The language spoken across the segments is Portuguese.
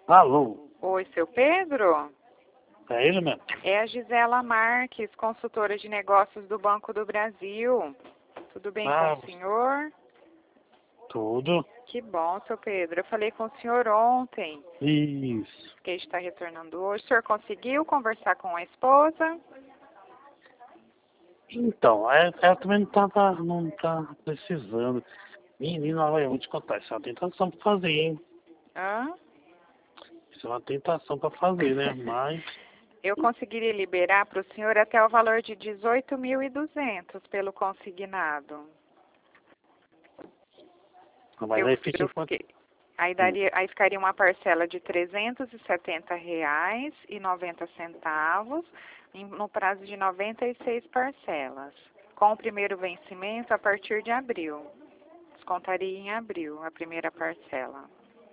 Alô, Oi, seu Pedro? é ele mesmo? É a Gisela Marques, consultora de negócios do Banco do Brasil. Tudo bem com Ah, o senhor? tudo. Que bom, seu Pedro. Eu falei com o senhor ontem, Isso. que está retornando hoje. O senhor conseguiu conversar com a esposa? Então, ela também não tá precisando. Menina, olha, eu vou te contar, isso é uma tentação pra fazer, hein? Hã? Isso é uma tentação pra fazer, né? Mas, Eu conseguiria liberar para o senhor até o valor de 18.200 pelo consignado. mas aí fica Eu enquanto. fiquei. Aí, Hum. aí ficaria uma parcela de R$ 370,90 no prazo de 96 parcelas, com o primeiro vencimento a partir de abril. Descontaria em abril a primeira parcela.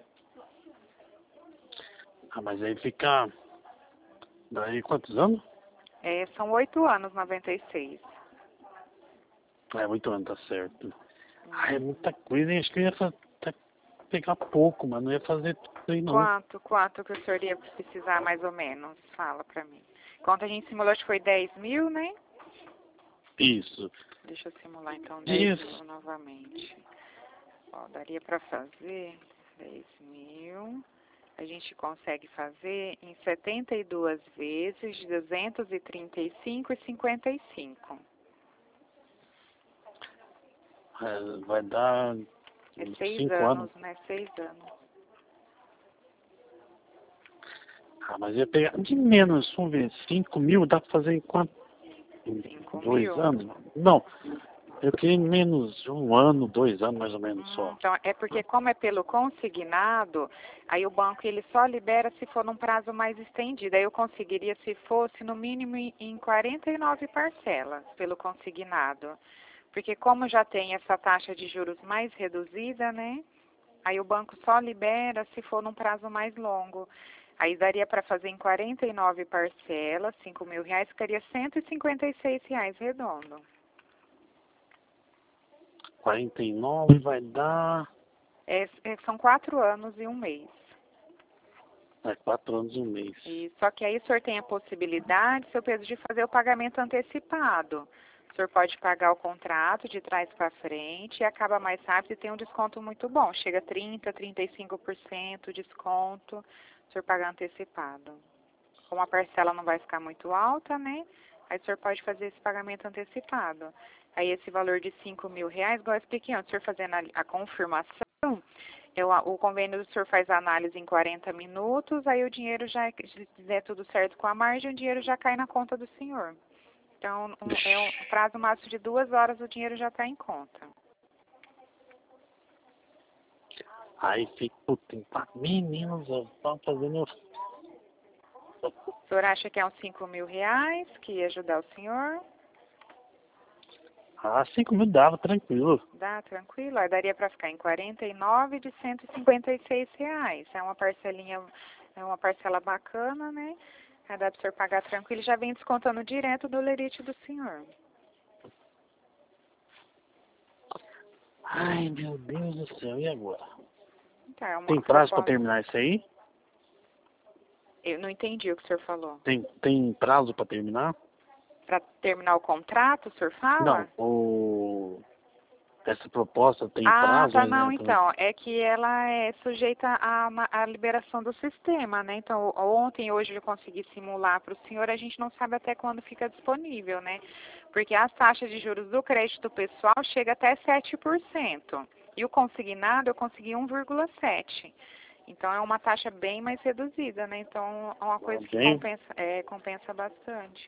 Mas aí fica. Daí quantos anos? São 8 anos, 96. É, 8 anos, tá certo. Ah, é muita coisa, hein? Acho que eu ia até pegar pouco, mas não ia fazer tudo aí não. Quanto que o senhor ia precisar mais ou menos? Fala pra mim. Quanto a gente simulou, acho que foi 10 mil, né? Isso. Deixa eu simular então 10 Isso. mil novamente. Ó, daria para fazer 10 mil. A gente consegue fazer em 72 vezes de 235,55. É, vai dar É uns 6 5 anos. anos, né? 6 anos. Ah, mas ia pegar de menos, vamos ver, 5 mil dá pra fazer em quanto? Em 5 2 mil? anos? Não, eu queria em menos de 1 ano, 2 anos mais ou menos só. Então, é porque como é pelo consignado, aí o banco ele só libera se for num prazo mais estendido. Aí eu conseguiria se fosse no mínimo em 49 parcelas pelo consignado. Porque como já tem essa taxa de juros mais reduzida, né? Aí o banco só libera se for num prazo mais longo. Aí daria para fazer em 49 parcelas, R$ 5.000, ficaria R$ 156 redondo. 49 vai dar. São 4 anos e um mês. 4 anos e um mês. Só que aí o senhor tem a possibilidade, seu Pedro, de fazer o pagamento antecipado. O senhor pode pagar o contrato de trás para frente e acaba mais rápido e tem um desconto muito bom. Chega a 30%, 35% de desconto, o senhor pagar antecipado. Como a parcela não vai ficar muito alta, né? Aí o senhor pode fazer esse pagamento antecipado. Aí esse valor de R$ 5.000, igual eu expliquei antes, o senhor fazendo a confirmação, o convênio do senhor faz a análise em 40 minutos, aí o dinheiro já, se der tudo certo com a margem, o dinheiro já cai na conta do senhor. Então, é um prazo máximo de 2 horas, o dinheiro já está em conta. Aí fica, puta, meninos, estão fazendo. O senhor acha que é uns R$ 5.000 que ia ajudar o senhor? 5 mil dava, tranquilo. Dá, tranquilo. Aí daria para ficar em 49 de R$ 156. É uma parcela bacana, né? Aí dá para o senhor pagar tranquilo e já vem descontando direto do lerite do senhor. Ai, meu Deus do céu, e agora? Então, é uma Tem prazo pra proposta. terminar isso aí? Eu não entendi o que o senhor falou. Tem prazo pra terminar? Para terminar o contrato, o senhor Não, fala? essa proposta tem Ah, prazo, tá, não, né? então, é que ela é sujeita à liberação do sistema, né? Então, ontem e hoje eu consegui simular para o senhor, a gente não sabe até quando fica disponível, né? Porque as taxas de juros do crédito pessoal chega até 7%, e o consignado eu consegui 1,7%. Então, é uma taxa bem mais reduzida, né? Então, é uma coisa que Bem, compensa bastante.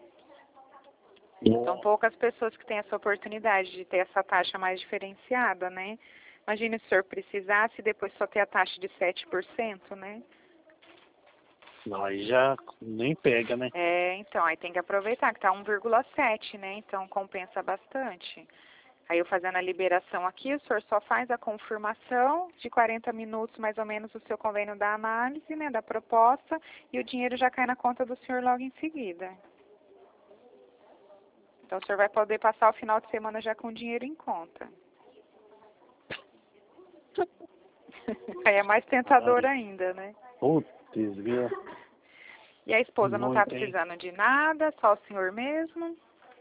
São poucas pessoas que têm essa oportunidade de ter essa taxa mais diferenciada, né? Imagine se o senhor precisasse e depois só ter a taxa de 7%, né? não, aí já nem pega, né? Então, aí tem que aproveitar que tá 1,7, né? Então, compensa bastante. Aí eu fazendo a liberação aqui, o senhor só faz a confirmação de 40 minutos, mais ou menos, o seu convênio da análise, né? Da proposta, e o dinheiro já cai na conta do senhor logo em seguida. Então, o senhor vai poder passar o final de semana já com o dinheiro em conta. Aí é mais tentador ainda, né? Putz, viu? E a esposa não tá Muito, hein? precisando de nada, só o senhor mesmo?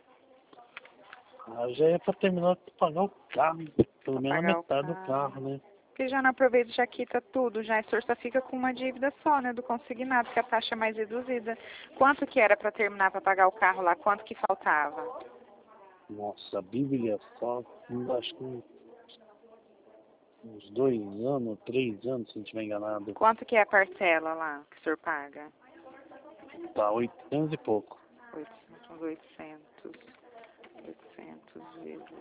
Ah, já é pra terminar de pagar o carro, pelo Pra menos a pagar o metade do carro. carro, né? Porque já na Proveito já quita tudo, já o senhor só fica com uma dívida só, né, do consignado, que a taxa é mais reduzida. Quanto que era para terminar para pagar o carro lá? Quanto que faltava? Nossa, a Bíblia só, acho que uns 2 anos, 3 anos, se não estiver enganado. Quanto que é a parcela lá que o senhor paga? Tá 800 e pouco. 800 vezes.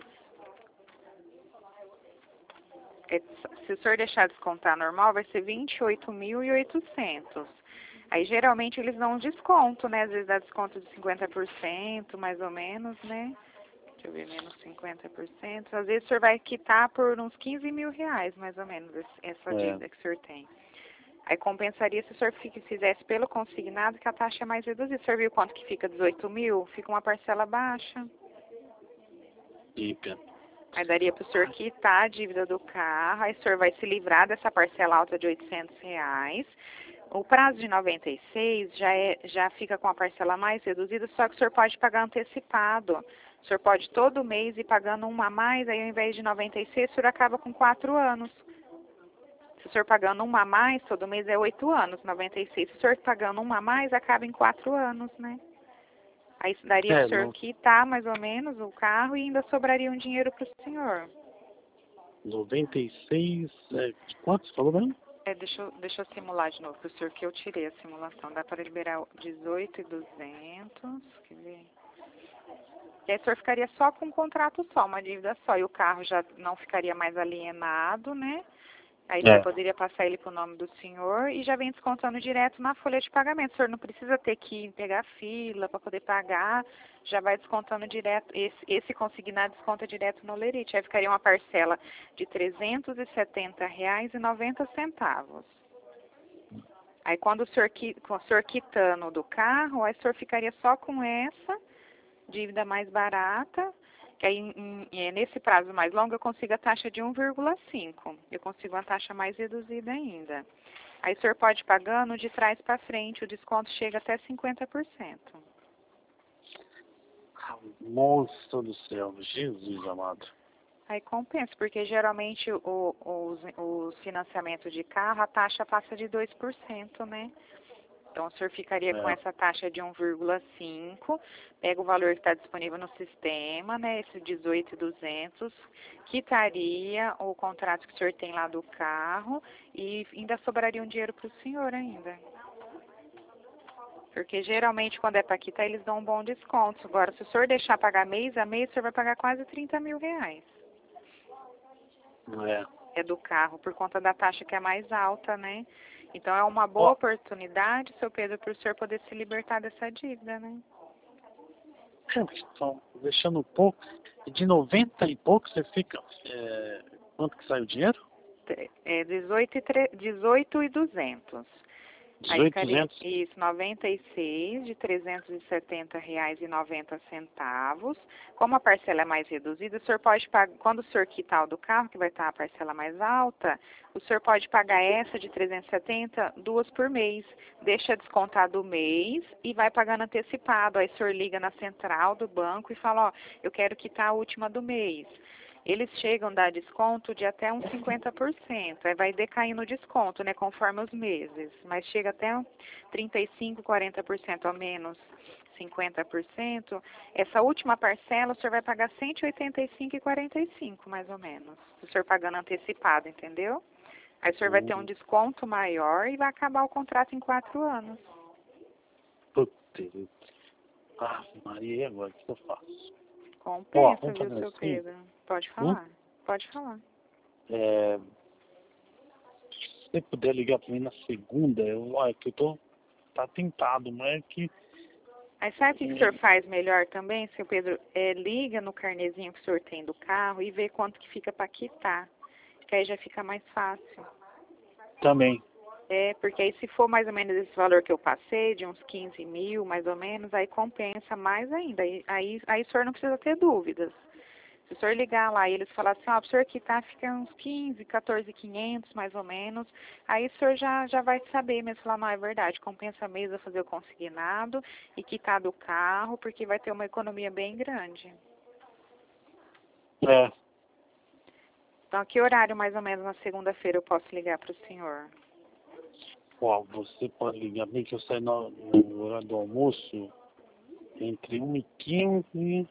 Se o senhor deixar descontar normal, vai ser 28.800. Aí, geralmente, eles dão um desconto, né? Às vezes dá desconto de 50%, mais ou menos, né? Deixa eu ver, menos 50%. Às vezes o senhor vai quitar por uns 15 mil reais, mais ou menos, essa dívida que o senhor tem. Aí compensaria se o senhor fizesse pelo consignado, que a taxa é mais reduzida. O senhor viu quanto que fica 18 mil? Fica uma parcela baixa. Fica. Aí daria para o senhor quitar a dívida do carro, aí o senhor vai se livrar dessa parcela alta de 800 reais. O prazo de 96 já fica com a parcela mais reduzida, só que o senhor pode pagar antecipado. O senhor pode todo mês ir pagando uma a mais, aí ao invés de 96, o senhor acaba com 4 anos. Se o senhor pagando uma a mais, todo mês é 8 anos, 96. Se o senhor pagando uma a mais, acaba em 4 anos, né? Aí daria para o senhor quitar mais ou menos o carro e ainda sobraria um dinheiro para o senhor. 96, quantos falou mesmo? Deixa eu simular de novo para o senhor, que eu tirei a simulação. Dá para liberar 18.200, quer ver? E aí o senhor ficaria só com um contrato só, uma dívida só. E o carro já não ficaria mais alienado, né? Aí o senhor poderia passar ele para o nome do senhor e já vem descontando direto na folha de pagamento. O senhor não precisa ter que pegar fila para poder pagar, já vai descontando direto. Esse consignado desconta direto no Lerite. Aí ficaria uma parcela de R$ 370,90. Aí quando o senhor quitando do carro, aí o senhor ficaria só com essa dívida mais barata. Que aí, nesse prazo mais longo, eu consigo a taxa de 1,5. Eu consigo uma taxa mais reduzida ainda. Aí o senhor pode ir pagando de trás para frente, o desconto chega até 50%. Monstro do céu, Jesus amado. Aí compensa, porque geralmente os financiamentos de carro, a taxa passa de 2%, né? Então, o senhor ficaria com essa taxa de 1,5, pega o valor que está disponível no sistema, né, esse 18.200, quitaria o contrato que o senhor tem lá do carro e ainda sobraria um dinheiro para o senhor ainda. Porque geralmente quando é para quitar, eles dão um bom desconto. Agora, se o senhor deixar pagar mês a mês, o senhor vai pagar quase 30 mil reais. É do carro, por conta da taxa que é mais alta, né? Então, é uma boa oportunidade, seu Pedro, para o senhor poder se libertar dessa dívida, né? Então, deixando um pouco, de 90 e pouco você fica, quanto que sai o dinheiro? 18.200. Aí ficaria, 18.200? isso, 96 de R$ 370,90. Como a parcela é mais reduzida, o senhor pode pagar, quando o senhor quitar o do carro, que vai estar a parcela mais alta, o senhor pode pagar essa de 370, 2 por mês. Deixa descontar do mês e vai pagando antecipado. Aí o senhor liga na central do banco e fala, ó, eu quero quitar a última do mês. Eles chegam a dar desconto de até uns 50%. Aí vai decaindo o desconto, né, conforme os meses. Mas chega até 35%, 40% a menos 50%. Essa última parcela o senhor vai pagar 185,45, mais ou menos. O senhor pagando antecipado, entendeu? Aí o senhor vai ter um desconto maior e vai acabar o contrato em 4 anos. Putz. Maria, e agora o que eu faço? Compensa, viu, seu Pedro? Pode falar. Pode falar. Se você puder ligar para mim na segunda, que eu tô tentado, mas é que... Aí sabe o que o senhor faz melhor também, seu Pedro? Liga no carnezinho que o senhor tem do carro e vê quanto que fica para quitar. Que aí já fica mais fácil. Também. Porque aí se for mais ou menos esse valor que eu passei, de uns 15 mil, mais ou menos, aí compensa mais ainda. Aí o senhor não precisa ter dúvidas. Se o senhor ligar lá e eles falarem assim, ó, para o senhor quitar fica uns 15, 14.500 mais ou menos, aí o senhor já vai saber mesmo, falar, não, é verdade, compensa mesmo fazer o consignado e quitar do carro, porque vai ter uma economia bem grande. É. Então, que horário mais ou menos na segunda-feira eu posso ligar para o senhor? Ó, você pode ligar bem que eu saio no horário do almoço entre 1h15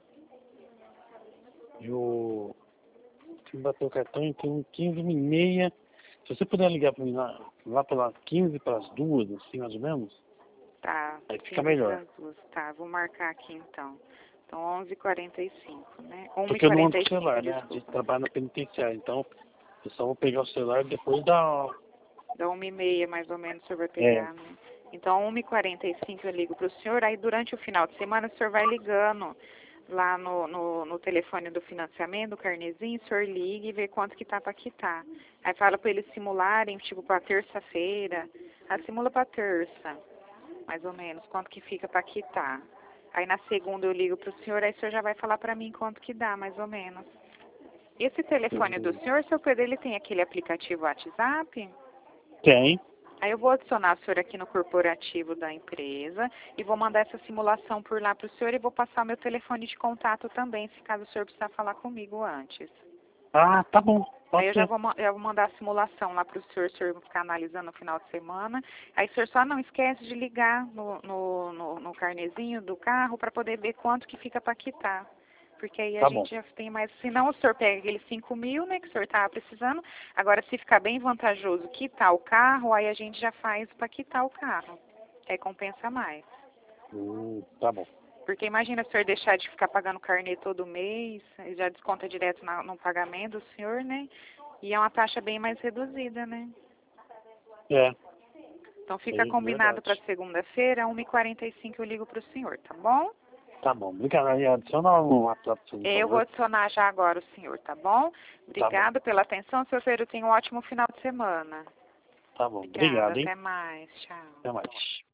e o... Se bater o cartão entre 1h15 e 1h30. Se você puder ligar para mim lá pelas 15 para as 2, assim, mais ou menos, Tá, aí fica melhor. tá, vou marcar aqui então. Então, 11h45, né? Porque eu não ando com o 1h45, celular, né? A desculpa. gente trabalha na penitenciária, então eu só vou pegar o celular depois da... Da 1h30, mais ou menos, o senhor vai É, pegar, né? Então, 1h45 eu ligo para o senhor, aí durante o final de semana o senhor vai ligando lá no telefone do financiamento, do carnezinho, o senhor liga e vê quanto que tá para quitar. Aí fala para eles simularem, tipo, para terça-feira. Simula para terça, mais ou menos, quanto que fica para quitar. Aí na segunda eu ligo para o senhor, aí o senhor já vai falar para mim quanto que dá, mais ou menos. Esse telefone do senhor, seu Pedro, ele tem aquele aplicativo WhatsApp? tem. Aí eu vou adicionar o senhor aqui no corporativo da empresa e vou mandar essa simulação por lá para o senhor e vou passar o meu telefone de contato também, se caso o senhor precisar falar comigo antes. Ah, tá bom. Aí Pode eu ser. já vou mandar a simulação lá para o senhor ficar analisando no final de semana. Aí o senhor só não esquece de ligar no carnezinho do carro para poder ver quanto que fica para quitar. Porque aí a Tá bom. gente já tem mais. Senão o senhor pega aqueles 5.000, né, que o senhor estava precisando. Agora, se ficar bem vantajoso quitar o carro, aí a gente já faz para quitar o carro. Aí compensa mais. Tá bom. Porque imagina o senhor deixar de ficar pagando carnê todo mês, aí já desconta direto no pagamento do senhor, né? E é uma taxa bem mais reduzida, né? É, Então fica é combinado para verdade. segunda-feira, 1h45 eu ligo para o senhor, tá bom? Tá bom. Obrigado. Aí adiciona no WhatsApp, por Eu vou favor. adicionar já agora o senhor, tá bom? Tá bom. Obrigada pela atenção, seu Pedro. Tenha um ótimo final de semana. Tá bom. Obrigada, Obrigado, hein? até mais. Tchau. Até mais.